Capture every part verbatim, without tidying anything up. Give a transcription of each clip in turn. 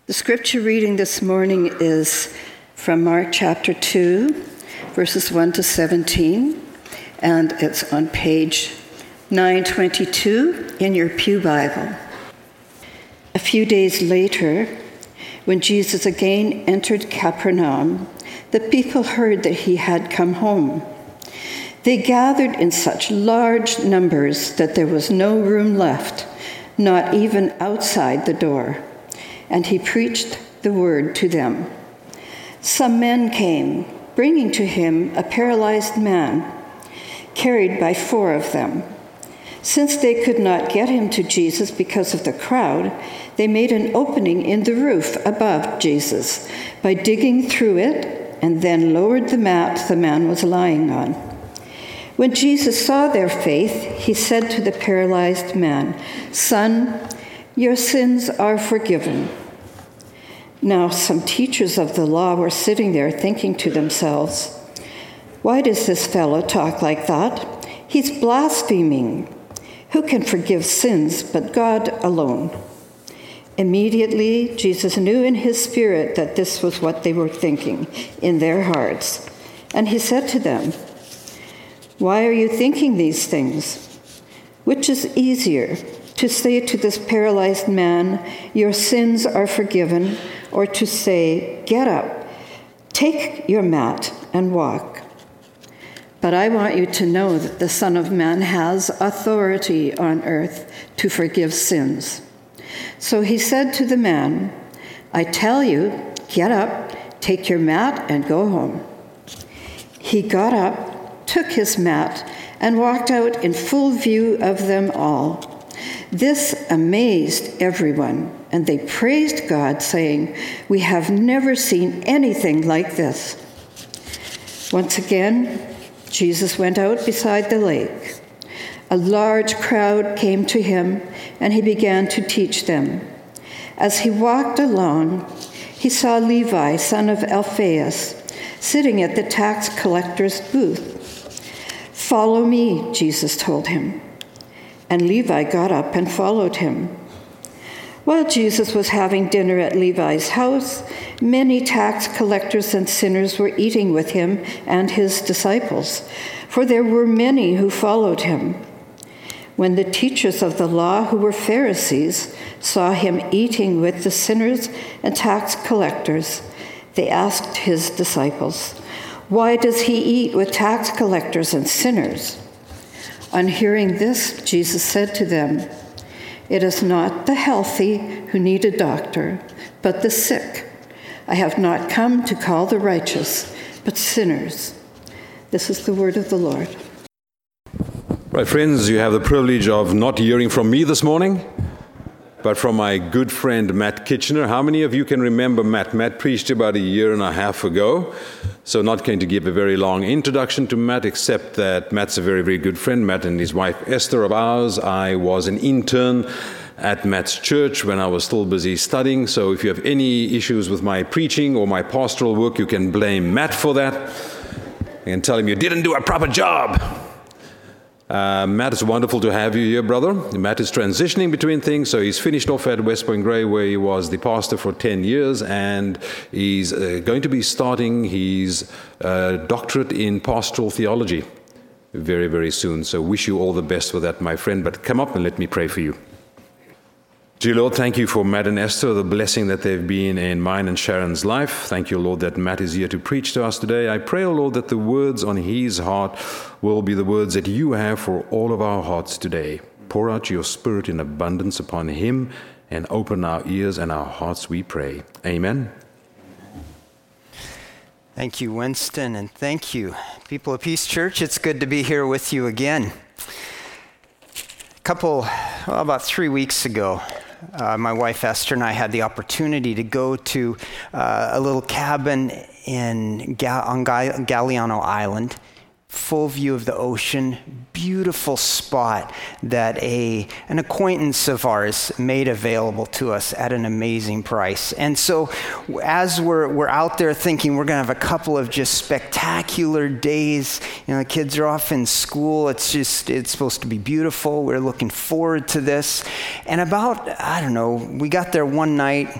The scripture reading this morning is from Mark chapter two, verses one to seventeen, and it's on page nine twenty-two in your Pew Bible. A few days later, when Jesus again entered Capernaum, the people heard that he had come home. They gathered in such large numbers that there was no room left, not even outside the door, and he preached the word to them. Some men came, bringing to him a paralyzed man, carried by four of them. Since they could not get him to Jesus because of the crowd, they made an opening in the roof above Jesus by digging through it and then lowered the mat the man was lying on. When Jesus saw their faith, he said to the paralyzed man, "Son, your sins are forgiven." Now some teachers of the law were sitting there thinking to themselves, "Why does this fellow talk like that? He's blaspheming. Who can forgive sins but God alone?" Immediately, Jesus knew in his spirit that this was what they were thinking in their hearts. And he said to them, "Why are you thinking these things? Which is easier, to say to this paralyzed man, 'Your sins are forgiven,' or to say, 'Get up, take your mat and walk'? But I want you to know that the Son of Man has authority on earth to forgive sins." So he said to the man, "I tell you, get up, take your mat, and go home." He got up, took his mat, and walked out in full view of them all. This amazed everyone, and they praised God, saying, "We have never seen anything like this." Once again, Jesus went out beside the lake. A large crowd came to him, and he began to teach them. As he walked along, he saw Levi, son of Alphaeus, sitting at the tax collector's booth. "Follow me," Jesus told him. And Levi got up and followed him. While Jesus was having dinner at Levi's house, many tax collectors and sinners were eating with him and his disciples, for there were many who followed him. When the teachers of the law, who were Pharisees, saw him eating with the sinners and tax collectors, they asked his disciples, "Why does he eat with tax collectors and sinners?" On hearing this, Jesus said to them, "It is not the healthy who need a doctor, but the sick. I have not come to call the righteous, but sinners." This is the word of the Lord. Right, friends, you have the privilege of not hearing from me this morning, but from my good friend Matt Kitchener. How many of you can remember Matt? Matt preached about a year and a half ago, so not going to give a very long introduction to Matt, except that Matt's a very, very good friend. Matt and his wife Esther of ours. I was an intern at Matt's church when I was still busy studying, so if you have any issues with my preaching or my pastoral work, you can blame Matt for that. You can tell him you didn't do a proper job. Uh, Matt, it's wonderful to have you here, brother. Matt is transitioning between things, so he's finished off at West Point Grey, where he was the pastor for ten years, and he's uh, going to be starting his uh, doctorate in pastoral theology very, very soon. So wish you all the best with that, my friend. But come up and let me pray for you. Dear Lord, thank you for Matt and Esther, the blessing that they've been in mine and Sharon's life. Thank you, Lord, that Matt is here to preach to us today. I pray, oh Lord, that the words on his heart will be the words that you have for all of our hearts today. Pour out your Spirit in abundance upon him and open our ears and our hearts, we pray. Amen. Thank you, Winston, and thank you, people of Peace Church. It's good to be here with you again. A couple, well, about three weeks ago, Uh, my wife Esther and I had the opportunity to go to uh, a little cabin in Ga- on Ga- Galiano Island, full view of the ocean, beautiful spot that a an acquaintance of ours made available to us at an amazing price. And so as we're we're out there thinking we're going to have a couple of just spectacular days, you know, the kids are off in school, it's just, it's supposed to be beautiful, we're looking forward to this. And about, I don't know, we got there one night,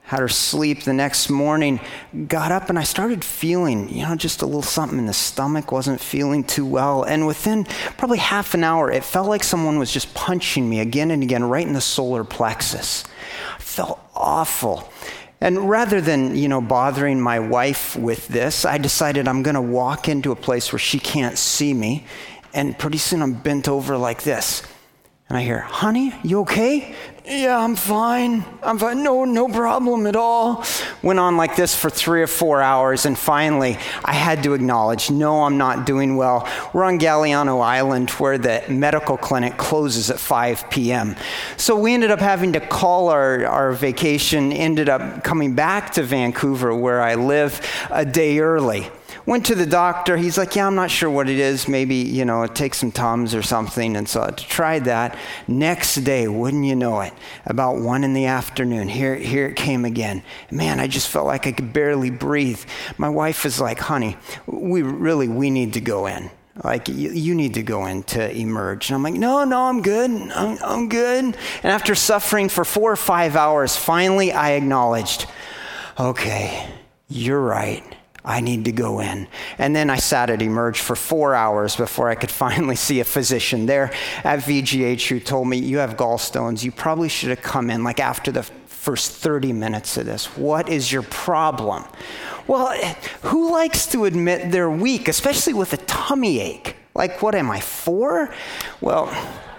had her sleep. The next morning, got up and I started feeling, you know, just a little something in the stomach, wasn't feeling too well. And within probably half an hour, it felt like someone was just punching me again and again right in the solar plexus. I felt awful. And rather than, you know, bothering my wife with this, I decided I'm going to walk into a place where she can't see me. And pretty soon I'm bent over like this. And I hear, honey, you okay? Yeah, I'm fine. I'm fine. No, no problem at all. Went on like this for three or four hours. And finally, I had to acknowledge, no, I'm not doing well. We're on Galiano Island where the medical clinic closes at five p.m. So we ended up having to call our, our vacation, ended up coming back to Vancouver where I live a day early. Went to the doctor. He's like, yeah, I'm not sure what it is. Maybe, you know, take some Tums or something. And so I tried that. Next day, wouldn't you know it, about one in the afternoon, here, here it came again. Man, I just felt like I could barely breathe. My wife is like, honey, we really, we need to go in. Like, you, you need to go in to emerge. And I'm like, no, no, I'm good. I'm, I'm good. And after suffering for four or five hours, finally I acknowledged, okay, you're right. I need to go in. And then I sat at Emerge for four hours before I could finally see a physician there at V G H who told me, you have gallstones. You probably should have come in like after the first thirty minutes of this. What is your problem? Well, who likes to admit they're weak, especially with a tummy ache? Like, what am I, four? Well,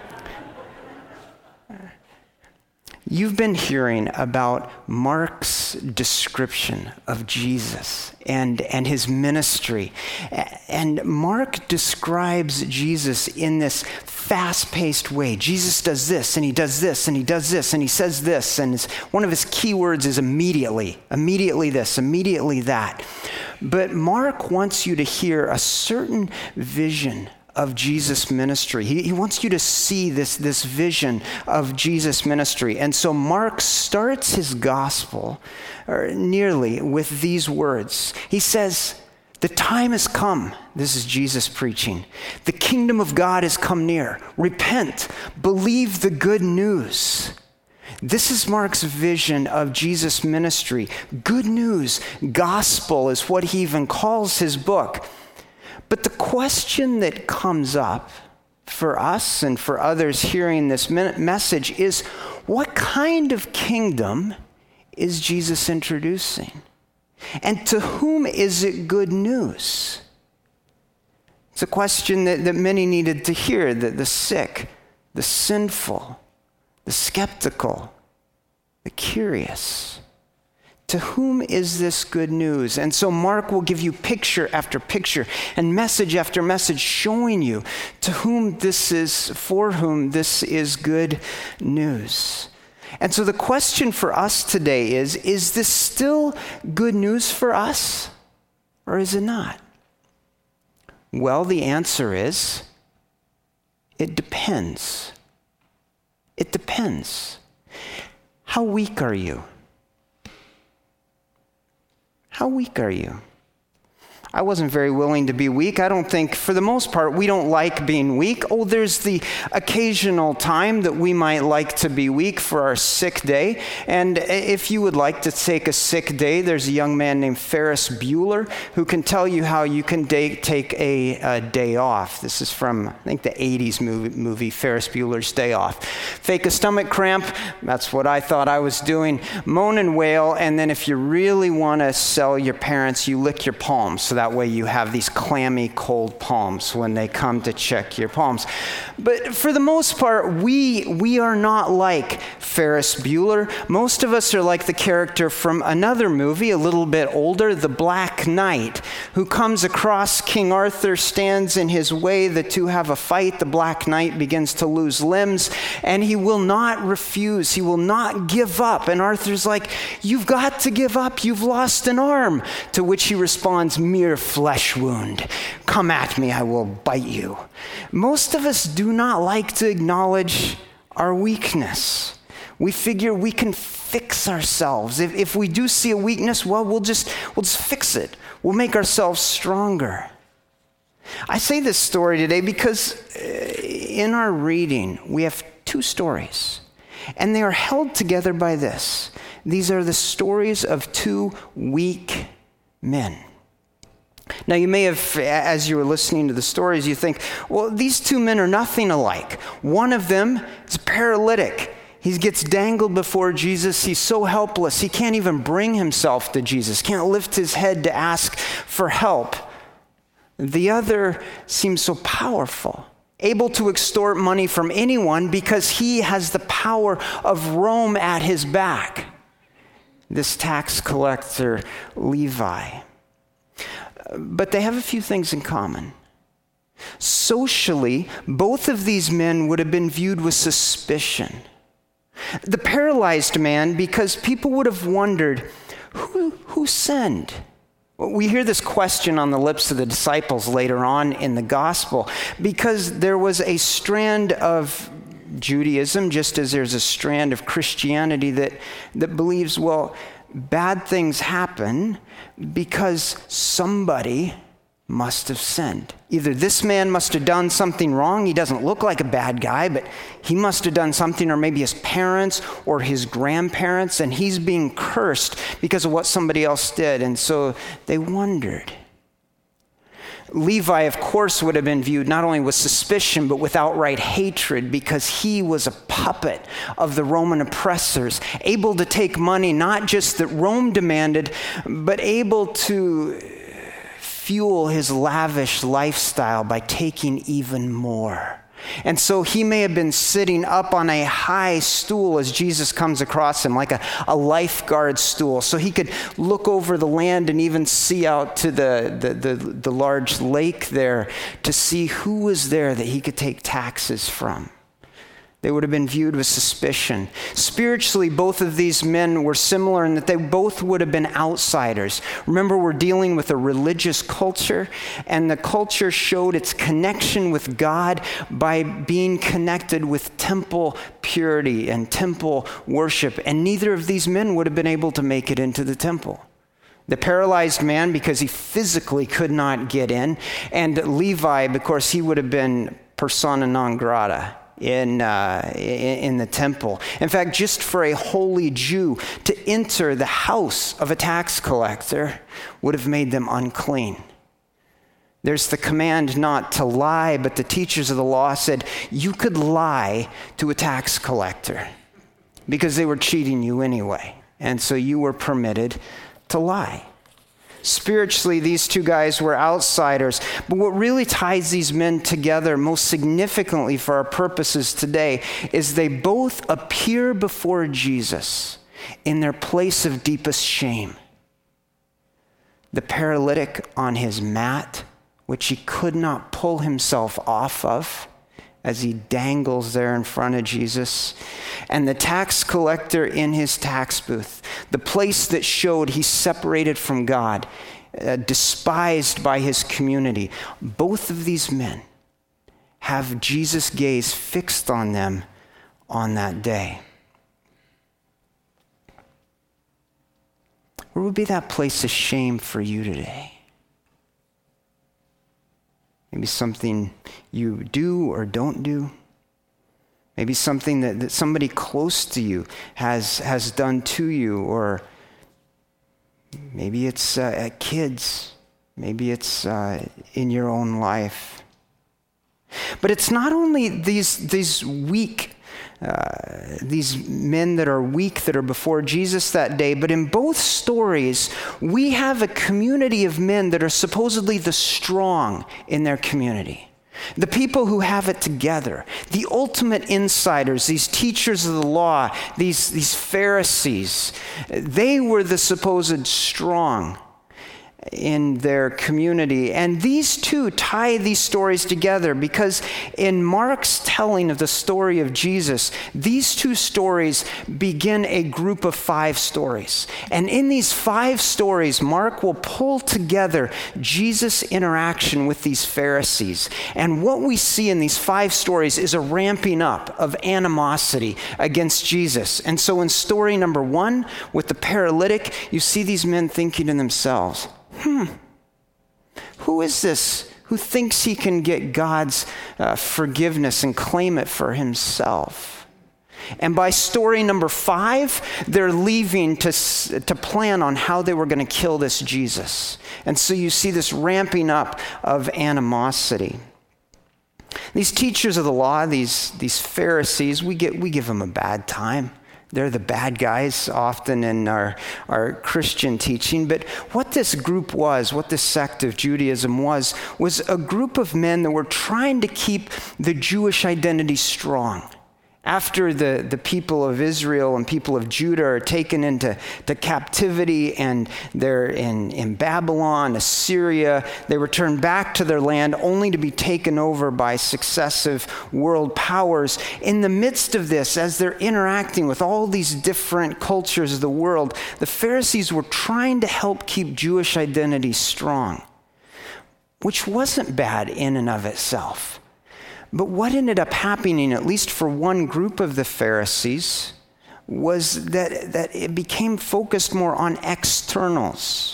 you've been hearing about Mark's description of Jesus and, and his ministry. And Mark describes Jesus in this fast-paced way. Jesus does this, and he does this, and he does this, and he says this. And his, one of his key words is immediately. Immediately this, immediately that. But Mark wants you to hear a certain vision of Jesus' ministry. He, he wants you to see this, this vision of Jesus' ministry. And so Mark starts his gospel, or nearly, with these words. He says, the time has come. This is Jesus preaching. The kingdom of God has come near. Repent. Believe the good news. This is Mark's vision of Jesus' ministry. Good news. Gospel is what he even calls his book. But the question that comes up for us and for others hearing this message is, what kind of kingdom is Jesus introducing? And to whom is it good news? It's a question that, that many needed to hear, that the sick, the sinful, the skeptical, the curious. To whom is this good news? And so Mark will give you picture after picture and message after message showing you to whom this is, for whom this is good news. And so the question for us today is, is this still good news for us or is it not? Well, the answer is, it depends. It depends. How weak are you? How weak are you? I wasn't very willing to be weak. I don't think, for the most part, we don't like being weak. Oh, there's the occasional time that we might like to be weak for our sick day. And if you would like to take a sick day, there's a young man named Ferris Bueller who can tell you how you can day, take a, a day off. This is from, I think, the eighties movie, movie, Ferris Bueller's Day Off. Fake a stomach cramp. That's what I thought I was doing. Moan and wail. And then if you really want to sell your parents, you lick your palms. So that way you have these clammy, cold palms when they come to check your palms. But for the most part, we we are not like Ferris Bueller. Most of us are like the character from another movie, a little bit older, The Black Knight, who comes across King Arthur, stands in his way. The two have a fight. The Black Knight begins to lose limbs, and he will not refuse. He will not give up. And Arthur's like, you've got to give up. You've lost an arm. To which he responds, mere flesh wound. Come at me, I will bite you. Most of us do not like to acknowledge our weakness. We figure we can fix ourselves. If, if we do see a weakness, well, we'll just, we'll just fix it. We'll make ourselves stronger. I say this story today because in our reading, we have two stories, and they are held together by this. These are the stories of two weak men. Now, you may have, as you were listening to the stories, you think, well, these two men are nothing alike. One of them is paralytic. He gets dangled before Jesus. He's so helpless. He can't even bring himself to Jesus, can't lift his head to ask for help. The other seems so powerful, able to extort money from anyone because he has the power of Rome at his back. This tax collector, Levi. But they have a few things in common. Socially, both of these men would have been viewed with suspicion. The paralyzed man, because people would have wondered, who, who sinned? We hear this question on the lips of the disciples later on in the gospel, because there was a strand of Judaism, just as there's a strand of Christianity that, that believes, well, bad things happen because somebody must have sinned. Either this man must have done something wrong. He doesn't look like a bad guy, but he must have done something, or maybe his parents or his grandparents, and he's being cursed because of what somebody else did. And so they wondered. Levi, of course, would have been viewed not only with suspicion, but with outright hatred, because he was a puppet of the Roman oppressors, able to take money not just that Rome demanded, but able to fuel his lavish lifestyle by taking even more. And so he may have been sitting up on a high stool as Jesus comes across him, like a, a lifeguard stool, so he could look over the land and even see out to the, the, the, the large lake there to see who was there that he could take taxes from. They would have been viewed with suspicion. Spiritually, both of these men were similar in that they both would have been outsiders. Remember, we're dealing with a religious culture, and the culture showed its connection with God by being connected with temple purity and temple worship, and neither of these men would have been able to make it into the temple. The paralyzed man, because he physically could not get in, and Levi, because he would have been persona non grata in, uh, in the temple. In fact, just for a holy Jew to enter the house of a tax collector would have made them unclean. There's the command not to lie, but the teachers of the law said you could lie to a tax collector because they were cheating you anyway. And so you were permitted to lie. Spiritually, these two guys were outsiders. But what really ties these men together most significantly for our purposes today is they both appear before Jesus in their place of deepest shame. The paralytic on his mat, which he could not pull himself off of as he dangles there in front of Jesus, and the tax collector in his tax booth, the place that showed he's separated from God, uh, despised by his community. Both of these men have Jesus' gaze fixed on them on that day. Where would be that place of shame for you today? Maybe something you do or don't do. Maybe something that, that somebody close to you has, has done to you, or maybe it's uh, kids. Maybe it's uh, in your own life. But it's not only these, these weak Uh, these men that are weak that are before Jesus that day, but in both stories, we have a community of men that are supposedly the strong in their community. The people who have it together, the ultimate insiders, these teachers of the law, these, these Pharisees, they were the supposed strong in their community. And these two tie these stories together because in Mark's telling of the story of Jesus, these two stories begin a group of five stories. And in these five stories, Mark will pull together Jesus' interaction with these Pharisees. And what we see in these five stories is a ramping up of animosity against Jesus. And so in story number one, with the paralytic, you see these men thinking to themselves, Hmm, who is this who thinks he can get God's uh, forgiveness and claim it for himself? And by story number five, they're leaving to, to plan on how they were going to kill this Jesus. And so you see this ramping up of animosity. These teachers of the law, these, these Pharisees, we, get, we give them a bad time. They're the bad guys often in our, our Christian teaching. But what this group was, what this sect of Judaism was, was a group of men that were trying to keep the Jewish identity strong. After the, the people of Israel and people of Judah are taken into to captivity and they're in, in Babylon, Assyria, they return back to their land only to be taken over by successive world powers. In the midst of this, as they're interacting with all these different cultures of the world, the Pharisees were trying to help keep Jewish identity strong, which wasn't bad in and of itself. But what ended up happening, at least for one group of the Pharisees, was that, that it became focused more on externals.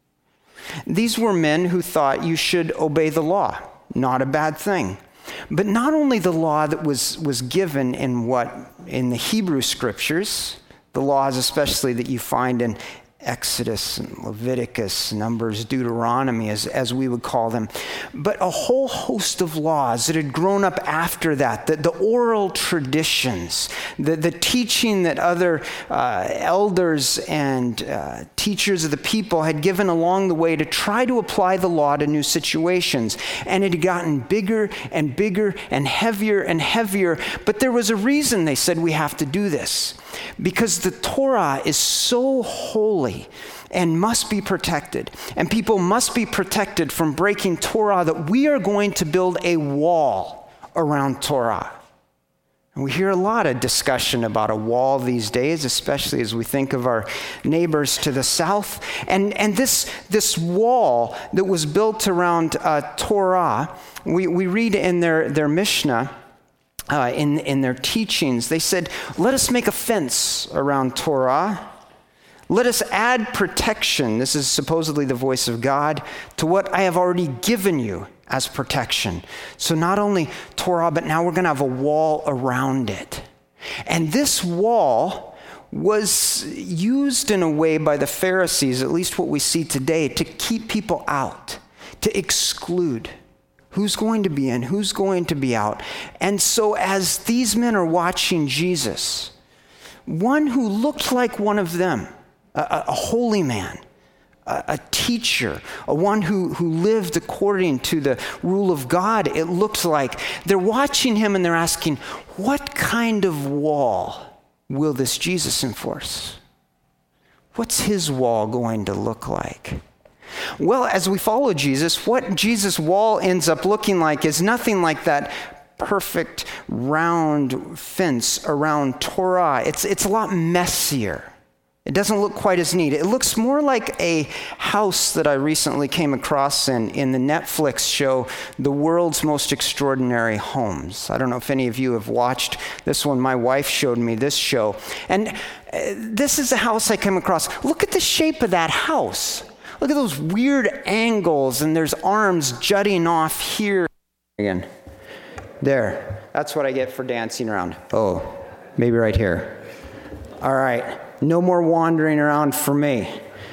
These were men who thought you should obey the law, not a bad thing. But not only the law that was, was given in what in the Hebrew scriptures, the laws especially that you find in Exodus and Leviticus, Numbers, Deuteronomy, as, as we would call them, but a whole host of laws that had grown up after that, the, the oral traditions, the, the teaching that other uh, elders and uh, teachers of the people had given along the way to try to apply the law to new situations. And it had gotten bigger and bigger and heavier and heavier, but there was a reason they said we have to do this. Because the Torah is so holy and must be protected. And people must be protected from breaking Torah that we are going to build a wall around Torah. And we hear a lot of discussion about a wall these days, especially as we think of our neighbors to the south. And, and this, this wall that was built around uh, Torah, we, we read in their, their Mishnah, Uh, in, in their teachings, they said, let us make a fence around Torah. Let us add protection, this is supposedly the voice of God, to what I have already given you as protection. So not only Torah, but now we're going to have a wall around it. And this wall was used in a way by the Pharisees, at least what we see today, to keep people out, to exclude. Who's going to be in? Who's going to be out? And so as these men are watching Jesus, one who looked like one of them, a, a holy man, a, a teacher, a one who, who lived according to the rule of God, it looked like, they're watching him and they're asking, what kind of wall will this Jesus enforce? What's his wall going to look like? Well, as we follow Jesus, what Jesus' wall ends up looking like is nothing like that perfect round fence around Torah. It's, it's a lot messier. It doesn't look quite as neat. It looks more like a house that I recently came across in, in the Netflix show, The World's Most Extraordinary Homes. I don't know if any of you have watched this one. My wife showed me this show. And uh, this is a house I came across. Look at the shape of that house. Look at those weird angles, and there's arms jutting off here. Again, there. That's what I get for dancing around. Oh, maybe right here. All right, no more wandering around for me.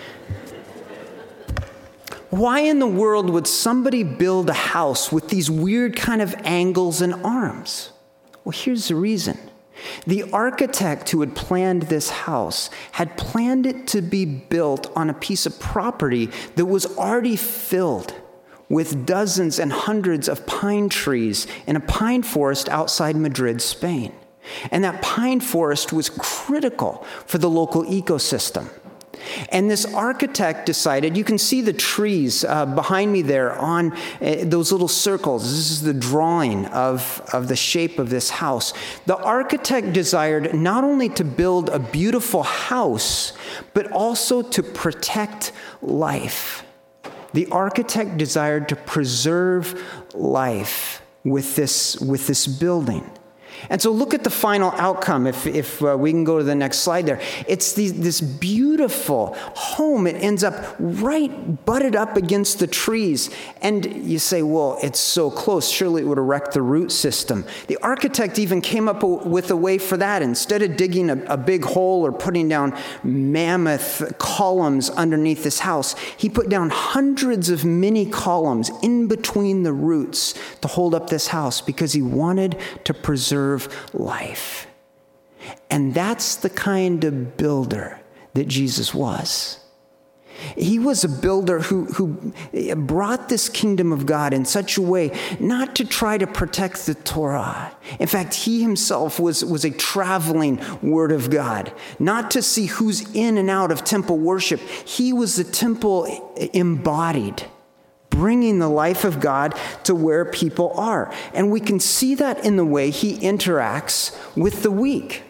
Why in the world would somebody build a house with these weird kind of angles and arms? Well, here's the reason. The architect who had planned this house had planned it to be built on a piece of property that was already filled with dozens and hundreds of pine trees in a pine forest outside Madrid, Spain. And that pine forest was critical for the local ecosystem. And this architect decided, you can see the trees uh, behind me there on uh, those little circles. This is the drawing of, of the shape of this house. The architect desired not only to build a beautiful house, but also to protect life. The architect desired to preserve life with this, with this building. And so look at the final outcome, if, if uh, we can go to the next slide there. It's the, this beautiful home. It ends up right butted up against the trees. And you say, well, it's so close. Surely it would have wrecked the root system. The architect even came up with a way for that. Instead of digging a, a big hole or putting down mammoth columns underneath this house, he put down hundreds of mini columns in between the roots to hold up this house because he wanted to preserve life. And that's the kind of builder that Jesus was. He was a builder who, who brought this kingdom of God in such a way not to try to protect the Torah. In fact, he himself was, was a traveling word of God, not to see who's in and out of temple worship. He was the temple embodied, bringing the life of God to where people are. And we can see that in the way he interacts with the weak.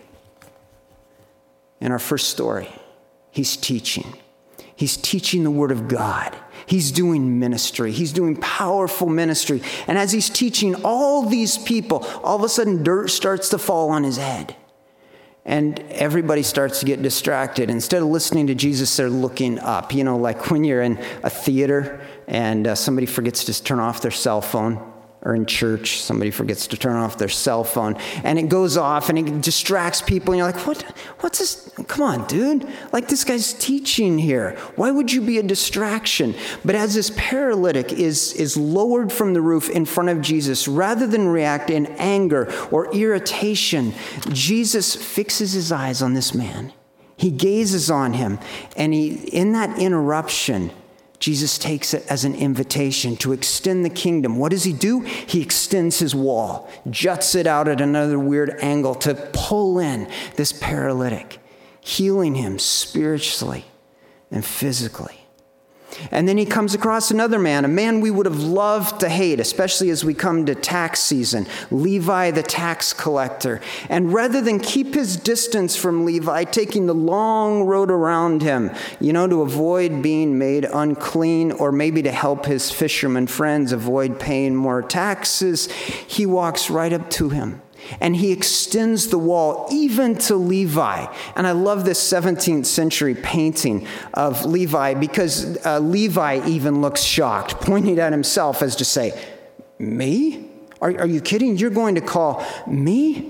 In our first story, he's teaching. He's teaching the word of God. He's doing ministry. He's doing powerful ministry. And as he's teaching all these people, all of a sudden dirt starts to fall on his head. And everybody starts to get distracted. Instead of listening to Jesus, they're looking up. You know, like when you're in a theater and uh, somebody forgets to turn off their cell phone, or in church, somebody forgets to turn off their cell phone, and it goes off and it distracts people, and you're like, what? What's this? Come on, dude. Like, this guy's teaching here. Why would you be a distraction? But as this paralytic is, is lowered from the roof in front of Jesus, rather than react in anger or irritation, Jesus fixes his eyes on this man. He gazes on him, and he, in that interruption, Jesus takes it as an invitation to extend the kingdom. What does he do? He extends his wall, juts it out at another weird angle to pull in this paralytic, healing him spiritually and physically. And then he comes across another man, a man we would have loved to hate, especially as we come to tax season, Levi the tax collector. And rather than keep his distance from Levi, taking the long road around him, you know, to avoid being made unclean, or maybe to help his fisherman friends avoid paying more taxes, he walks right up to him. And he extends the wall even to Levi. And I love this seventeenth century painting of Levi, because uh, Levi even looks shocked, pointing at himself as to say, me? Are, are you kidding? You're going to call me?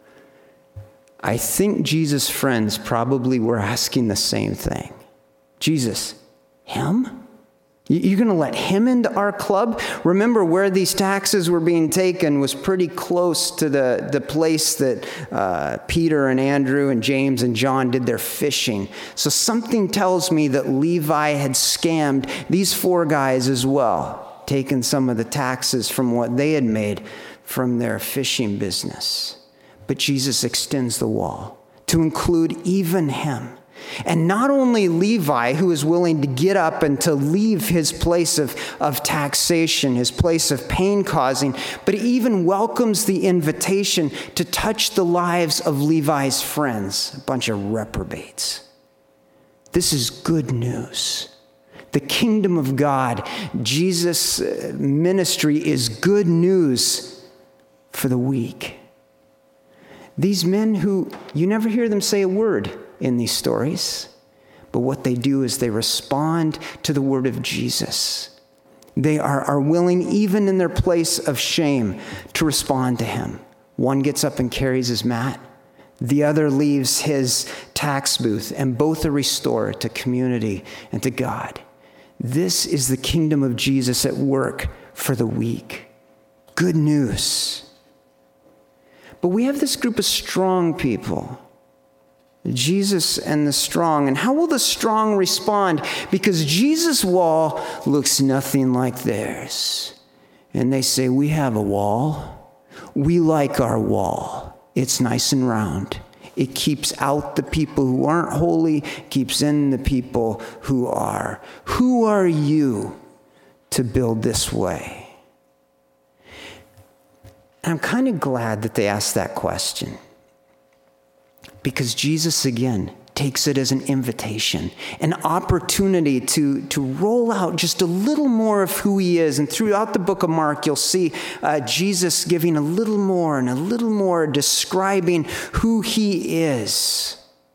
I think Jesus' friends probably were asking the same thing. Jesus, him? You're going to let him into our club? Remember, where these taxes were being taken was pretty close to the, the place that uh, Peter and Andrew and James and John did their fishing. So something tells me that Levi had scammed these four guys as well, taken some of the taxes from what they had made from their fishing business. But Jesus extends the wall to include even him. And not only Levi, who is willing to get up and to leave his place of, of taxation, his place of pain causing, but he even welcomes the invitation to touch the lives of Levi's friends, a bunch of reprobates. This is good news. The kingdom of God, Jesus' ministry, is good news for the weak. These men who, you never hear them say a word in these stories, but what they do is they respond to the word of Jesus. They are, are willing, even in their place of shame, to respond to him. One gets up and carries his mat. The other leaves his tax booth, and both are restored to community and to God. This is the kingdom of Jesus at work for the weak. Good news. But we have this group of strong people, Jesus and the strong. And how will the strong respond? Because Jesus' wall looks nothing like theirs. And they say, we have a wall. We like our wall. It's nice and round. It keeps out the people who aren't holy, keeps in the people who are. Who are you to build this way? And I'm kind of glad that they asked that question, because Jesus again takes it as an invitation, an opportunity to, to roll out just a little more of who he is. And throughout the book of Mark, you'll see uh, Jesus giving a little more and a little more, describing who he is.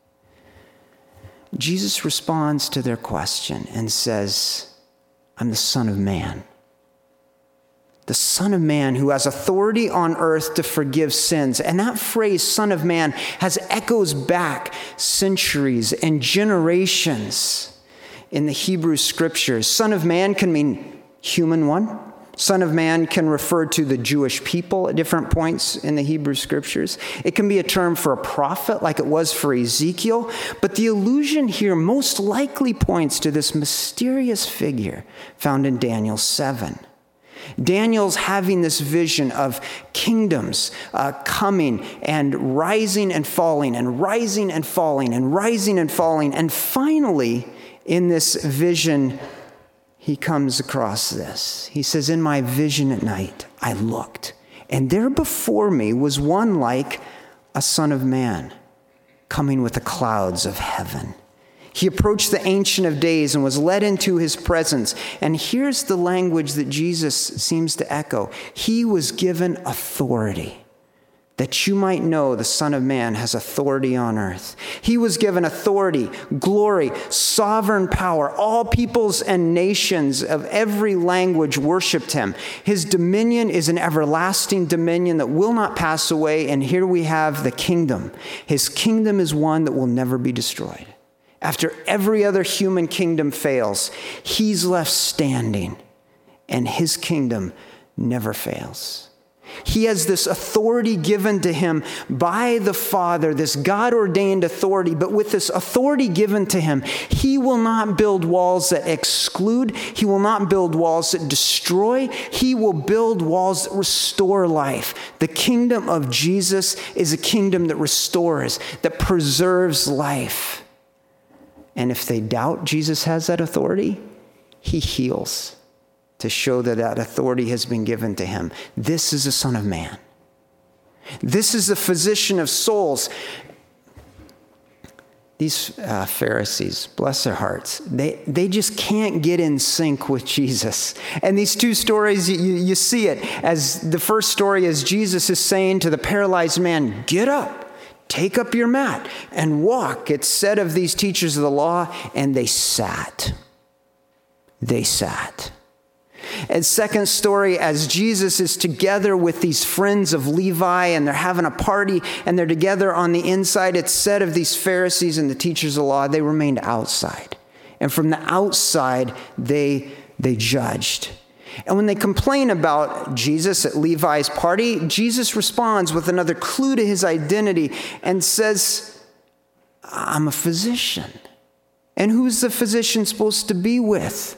Jesus responds to their question and says, I'm the Son of Man. The Son of Man who has authority on earth to forgive sins. And that phrase, Son of Man, has echoes back centuries and generations in the Hebrew scriptures. Son of Man can mean human one. Son of Man can refer to the Jewish people at different points in the Hebrew scriptures. It can be a term for a prophet like it was for Ezekiel. But the allusion here most likely points to this mysterious figure found in Daniel seven. Daniel's having this vision of kingdoms uh, coming and rising and falling and rising and falling and rising and falling. And finally, in this vision, he comes across this. He says, in my vision at night, I looked, and there before me was one like a son of man coming with the clouds of heaven. He approached the Ancient of Days and was led into his presence. And here's the language that Jesus seems to echo. He was given authority, that you might know the Son of Man has authority on earth. He was given authority, glory, sovereign power. All peoples and nations of every language worshiped him. His dominion is an everlasting dominion that will not pass away. And here we have the kingdom. His kingdom is one that will never be destroyed. After every other human kingdom fails, he's left standing, and his kingdom never fails. He has this authority given to him by the Father, this God-ordained authority. But with this authority given to him, he will not build walls that exclude. He will not build walls that destroy. He will build walls that restore life. The kingdom of Jesus is a kingdom that restores, that preserves life. And if they doubt Jesus has that authority, he heals to show that that authority has been given to him. This is the Son of Man. This is the physician of souls. These uh, Pharisees, bless their hearts, they, they just can't get in sync with Jesus. And these two stories, you, you see it. As the first story is Jesus is saying to the paralyzed man, get up. Take up your mat and walk. It's said of these teachers of the law, and they sat. They sat. And second story, as Jesus is together with these friends of Levi, and they're having a party, and they're together on the inside, it's said of these Pharisees and the teachers of the law, they remained outside. And from the outside, they, they judged. And when they complain about Jesus at Levi's party, Jesus responds with another clue to his identity and says, I'm a physician. And who's the physician supposed to be with?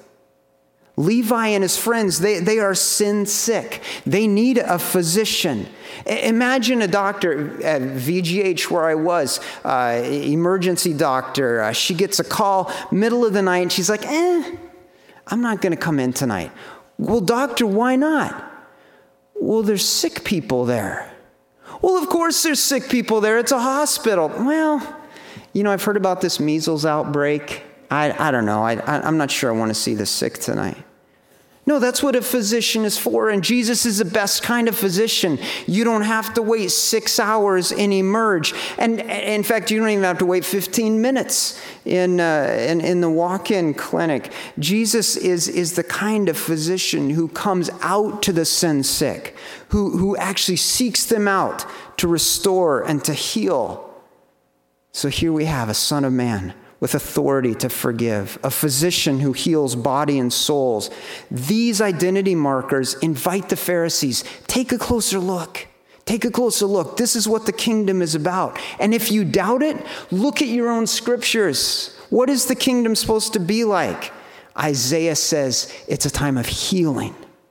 Levi and his friends, they, they are sin sick. They need a physician. Imagine a doctor at V G H where I was, uh, emergency doctor. Uh, she gets a call middle of the night and she's like, eh, I'm not going to come in tonight. Well, doctor, why not? Well, there's sick people there. Well, of course there's sick people there. It's a hospital. Well, you know, I've heard about this measles outbreak. I, I don't know. I, I, I'm not sure I want to see the sick tonight. No, that's what a physician is for. And Jesus is the best kind of physician. You don't have to wait six hours and emerge. And in fact, you don't even have to wait fifteen minutes in, uh, in, in the walk-in clinic. Jesus is, is the kind of physician who comes out to the sin sick, who, who actually seeks them out to restore and to heal. So here we have a Son of Man with authority to forgive, a physician who heals body and souls. These identity markers invite the Pharisees, take a closer look. Take a closer look. This is what the kingdom is about. And if you doubt it, look at your own scriptures. What is the kingdom supposed to be like? Isaiah says it's a time of healing.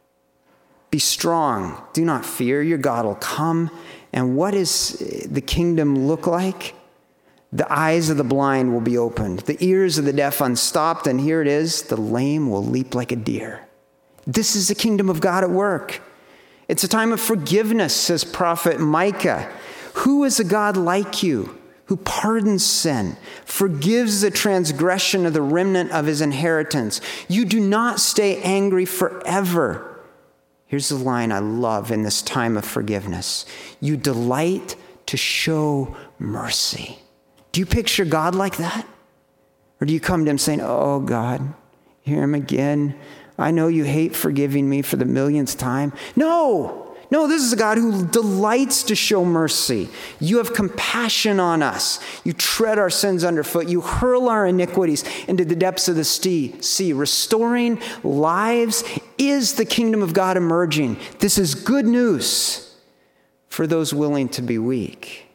Be strong. Do not fear. Your God will come. And what does the kingdom look like? The eyes of the blind will be opened, the ears of the deaf unstopped, and here it is, the lame will leap like a deer. This is the kingdom of God at work. It's a time of forgiveness, says prophet Micah. Who is a God like you, who pardons sin, forgives the transgression of the remnant of his inheritance. You do not stay angry forever. Here's the line I love in this time of forgiveness. You delight to show mercy. Do you picture God like that? Or do you come to him saying, oh God, here I am again. I know you hate forgiving me for the millionth time. No! No, this is a God who delights to show mercy. You have compassion on us. You tread our sins underfoot. You hurl our iniquities into the depths of the sea. Restoring lives is the kingdom of God emerging. This is good news for those willing to be weak.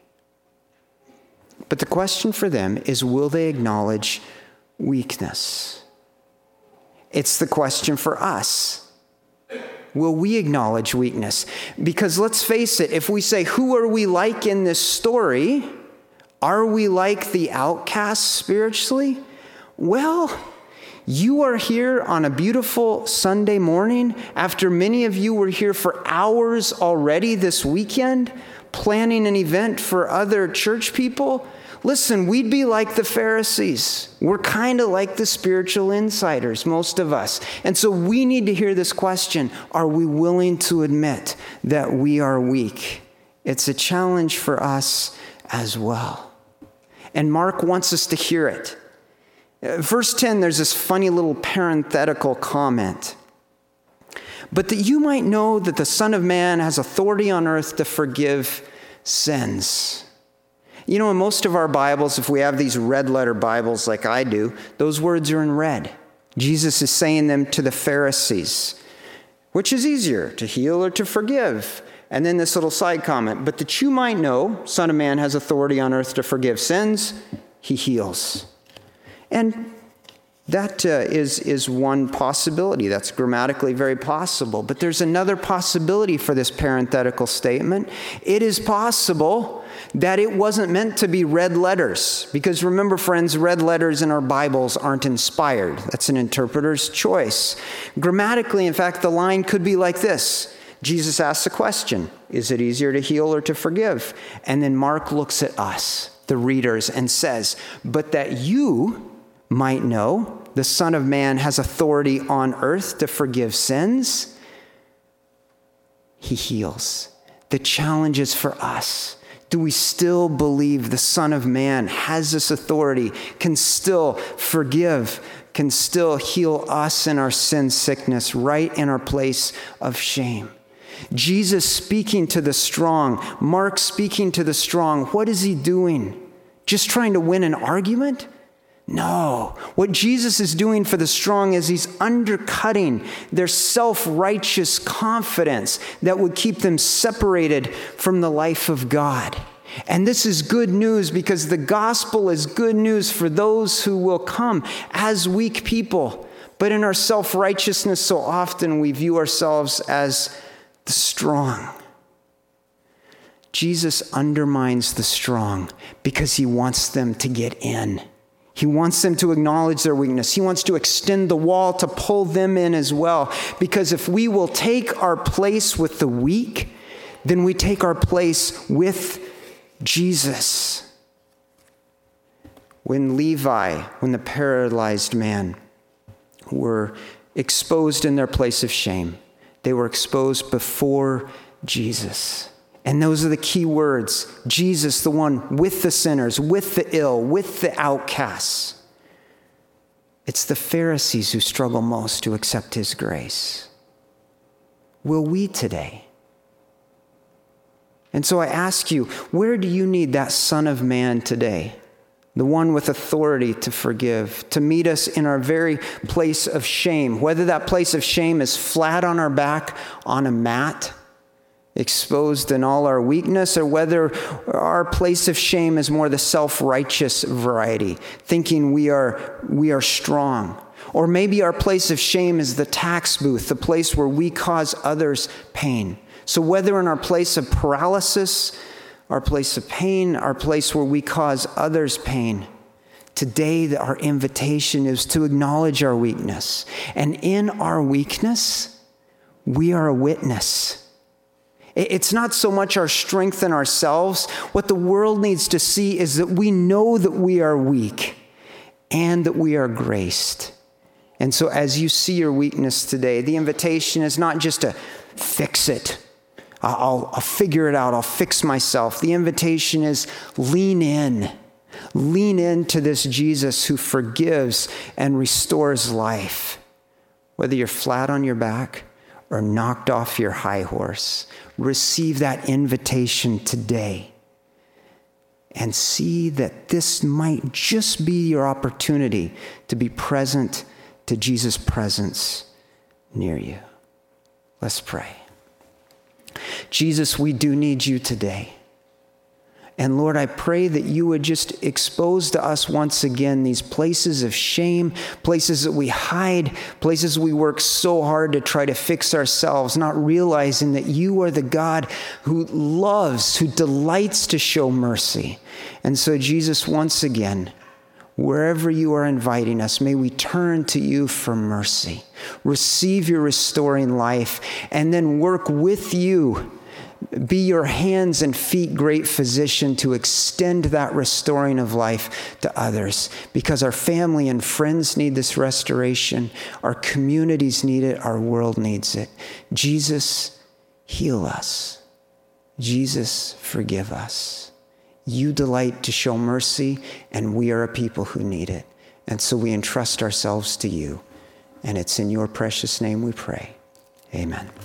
But the question for them is, will they acknowledge weakness? It's the question for us. Will we acknowledge weakness? Because let's face it, if we say, who are we like in this story? Are we like the outcasts spiritually? Well, you are here on a beautiful Sunday morning after many of you were here for hours already this weekend, planning an event for other church people. Listen, we'd be like the Pharisees. We're kind of like the spiritual insiders, most of us. And so we need to hear this question. Are we willing to admit that we are weak? It's a challenge for us as well. And Mark wants us to hear it. Verse ten, there's this funny little parenthetical comment. But that you might know that the Son of Man has authority on earth to forgive sins. You know, in most of our Bibles, if we have these red letter Bibles like I do, those words are in red. Jesus is saying them to the Pharisees. Which is easier, to heal or to forgive? And then this little side comment, but that you might know, Son of Man has authority on earth to forgive sins, he heals. And that uh, is, is one possibility. That's grammatically very possible. But there's another possibility for this parenthetical statement. It is possible that it wasn't meant to be red letters. Because remember, friends, red letters in our Bibles aren't inspired. That's an interpreter's choice. Grammatically, in fact, the line could be like this. Jesus asks a question. Is it easier to heal or to forgive? And then Mark looks at us, the readers, and says, but that you might know the Son of Man has authority on earth to forgive sins, he heals. The challenge is for us. Do we still believe the Son of Man has this authority, can still forgive, can still heal us in our sin sickness, right in our place of shame? Jesus speaking to the strong, Mark speaking to the strong, what is he doing? Just trying to win an argument? No. What Jesus is doing for the strong is he's undercutting their self-righteous confidence that would keep them separated from the life of God. And this is good news because the gospel is good news for those who will come as weak people. But in our self-righteousness, so often we view ourselves as the strong. Jesus undermines the strong because he wants them to get in. He wants them to acknowledge their weakness. He wants to extend the wall to pull them in as well. Because if we will take our place with the weak, then we take our place with Jesus. When Levi, when the paralyzed man were exposed in their place of shame, they were exposed before Jesus. And those are the key words. Jesus, the one with the sinners, with the ill, with the outcasts. It's the Pharisees who struggle most to accept his grace. Will we today? And so I ask you, where do you need that Son of Man today? The one with authority to forgive, to meet us in our very place of shame. Whether that place of shame is flat on our back on a mat, exposed in all our weakness, or whether our place of shame is more the self-righteous variety, thinking we are we are strong. Or maybe our place of shame is the tax booth, the place where we cause others pain. So whether in our place of paralysis, our place of pain, our place where we cause others pain, today our invitation is to acknowledge our weakness. And in our weakness, we are a witness. It's not so much our strength in ourselves. What the world needs to see is that we know that we are weak and that we are graced. And so as you see your weakness today, the invitation is not just to fix it. I'll, I'll figure it out. I'll fix myself. The invitation is lean in. Lean into this Jesus who forgives and restores life. Whether you're flat on your back or knocked off your high horse, receive that invitation today and see that this might just be your opportunity to be present to Jesus' presence near you. Let's pray. Jesus, we do need you today. And Lord, I pray that you would just expose to us once again these places of shame, places that we hide, places we work so hard to try to fix ourselves, not realizing that you are the God who loves, who delights to show mercy. And so, Jesus, once again, wherever you are inviting us, may we turn to you for mercy, receive your restoring life, and then work with you. Be your hands and feet, great physician, to extend that restoring of life to others, because our family and friends need this restoration. Our communities need it. Our world needs it. Jesus, heal us. Jesus, forgive us. You delight to show mercy, and we are a people who need it. And so we entrust ourselves to you. And it's in your precious name we pray. Amen.